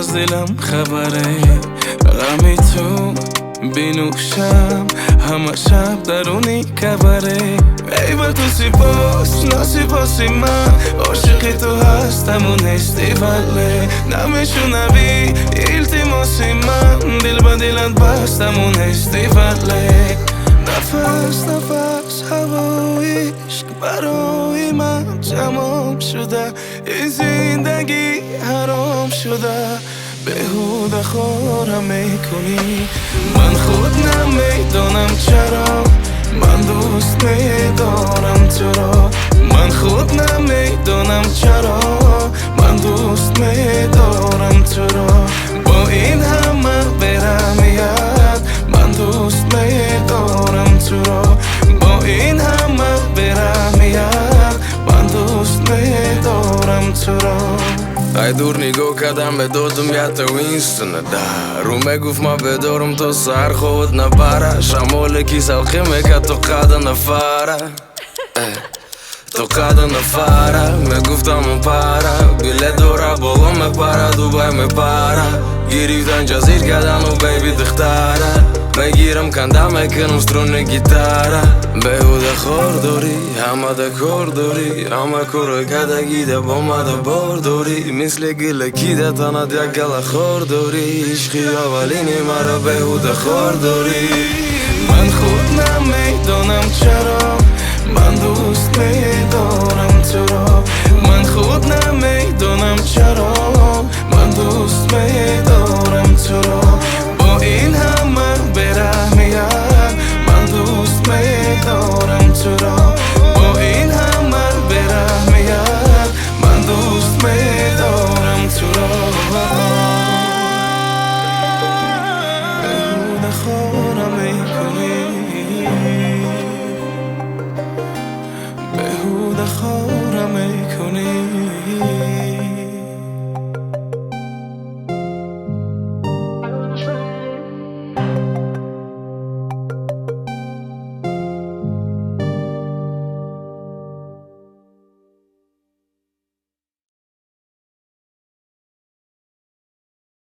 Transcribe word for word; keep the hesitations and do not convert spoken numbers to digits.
از دلم خبره، غمی تو بینوشم همه شب درونی کبره. ای با تو سپاس ناسپاسی من، عاشق تو هستم و نیستی وله. نمیشنوی التماسی من، دل با دلت بستم و نیستی وله. نفس نفس هوای عشق برای من تمام شده، این زندگی حرام شده. بهوده خورم میکنی، من خود نمیدانم چرا. من دوست میدارم تو را، من خود نمیدانم چرا. من دوست میدارم تو را، با این همه برمیاد. من دوست میدارم تو را، با این همه برمیاد. من دوست میدارم تو را. ای دور نگاه کردم به دادم یه تو اینستونه ده رو میگفت ما بدارم تو سر خود نبره. شمال کی سلخی میکرد تو قد نفره، تو قد نفره. میگفتم اون پره بیله دوره بالا میپره، دوبای میپره. گریفتن جزیر کردن و بیبی دختره، میگیرم کنده میکنم سترون گیتاره. بهوده خور داری همه ده کار داری، همه کار کدگی ده با ما ده بار داری. مثل گلکی ده تنت یک گل خور داری، عشقی اولینی مرا بهوده خور داری. من خود نمیدانم چرا، من دوست میدارم تو را. من خود نمیدانم چرا، من دوست میدارم تو را.